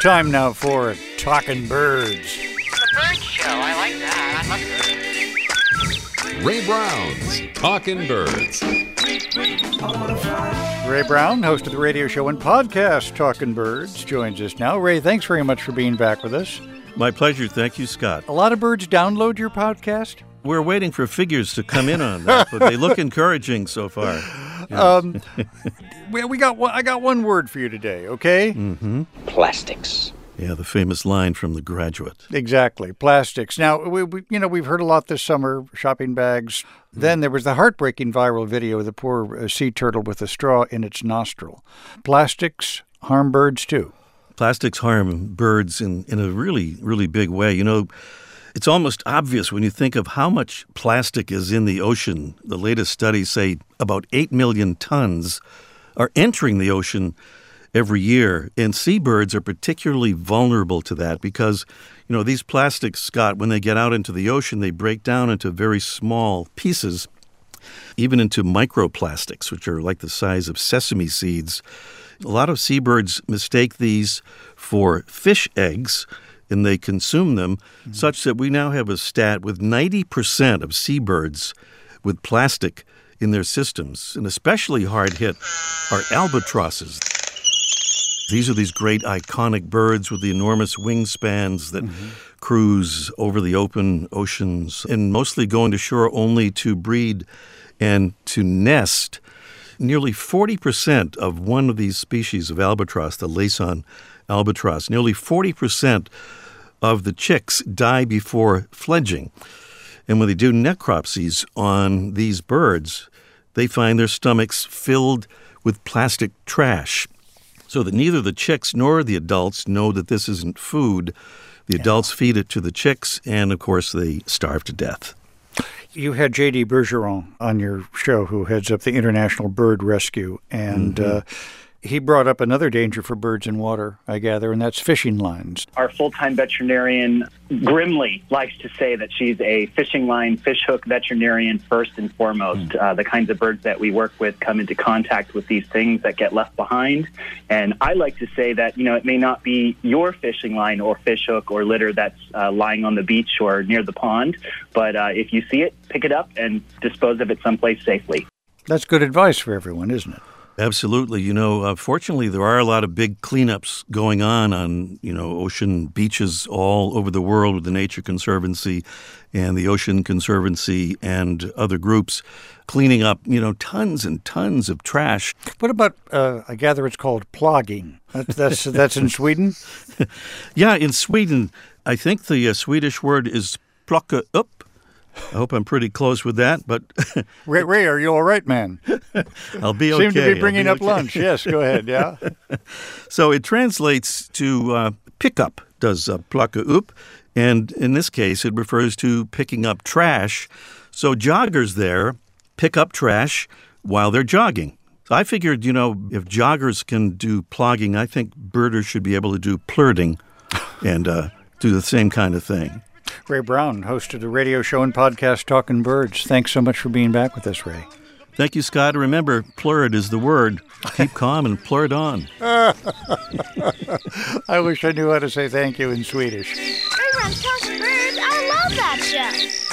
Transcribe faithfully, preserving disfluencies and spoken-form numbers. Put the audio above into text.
time now for Talking Birds. The bird show. I like that. I love birds. Ray Brown's Talking Birds. Ray Brown, host of the radio show and podcast Talking Birds, joins us now. Ray, thanks very much for being back with us. My pleasure. Thank you, Scott. A lot of birds download your podcast? We're waiting for figures to come in on that, but they look encouraging so far. Yeah. Um, we, we got one, I got one word for you today, okay? Mm-hmm. Plastics. Yeah, the famous line from The Graduate. Exactly, plastics. Now, we, we you know, we've heard a lot this summer, shopping bags. Mm. Then there was the heartbreaking viral video of the poor uh, sea turtle with a straw in its nostril. Plastics harm birds, too. Plastics harm birds in, in a really, really big way. You know, it's almost obvious when you think of how much plastic is in the ocean. The latest studies say about eight million tons are entering the ocean every year. And seabirds are particularly vulnerable to that because, you know, these plastics, Scott, when they get out into the ocean, they break down into very small pieces, even into microplastics, which are like the size of sesame seeds. A lot of seabirds mistake these for fish eggs, and they consume them, mm-hmm. such that we now have a stat with ninety percent of seabirds with plastic in their systems. And especially hard hit are albatrosses. These are these great iconic birds with the enormous wingspans that mm-hmm. cruise over the open oceans and mostly going to shore only to breed and to nest. Nearly forty percent of one of these species of albatross, the Laysan albatross, nearly forty percent of the chicks die before fledging. And when they do necropsies on these birds, they find their stomachs filled with plastic trash, so that neither the chicks nor the adults know that this isn't food. The adults yeah. feed it to the chicks, and, of course, they starve to death. You had J D Bergeron on your show, who heads up the International Bird Rescue, and mm-hmm. uh, he brought up another danger for birds in water, I gather, and that's fishing lines. Our full-time veterinarian grimly likes to say that she's a fishing line, fish hook veterinarian first and foremost. Mm. Uh, the kinds of birds that we work with come into contact with these things that get left behind. And I like to say that, you know, it may not be your fishing line or fish hook or litter that's uh, lying on the beach or near the pond, but uh, if you see it, pick it up and dispose of it someplace safely. That's good advice for everyone, isn't it? Absolutely. You know, uh, fortunately, there are a lot of big cleanups going on on, you know, ocean beaches all over the world with the Nature Conservancy and the Ocean Conservancy and other groups cleaning up, you know, tons and tons of trash. What about, uh, I gather it's called plogging. That's that's, that's in Sweden? Yeah, in Sweden, I think the uh, Swedish word is plocka upp. I hope I'm pretty close with that, but... Ray, Ray, are you all right, man? I'll be okay. Seem to be bringing be up okay. lunch. Yes, go ahead, yeah. So it translates to uh, pick up, does uh, plocka upp, and in this case it refers to picking up trash. So joggers there pick up trash while they're jogging. So I figured, you know, if joggers can do plogging, I think birders should be able to do plurting and uh, do the same kind of thing. Ray Brown, host of the radio show and podcast Talking Birds. Thanks so much for being back with us, Ray. Thank you, Scott. Remember, plurd is the word. Keep calm and plurd on. I wish I knew how to say thank you in Swedish. Ray Brown's Talking Birds. I love that show.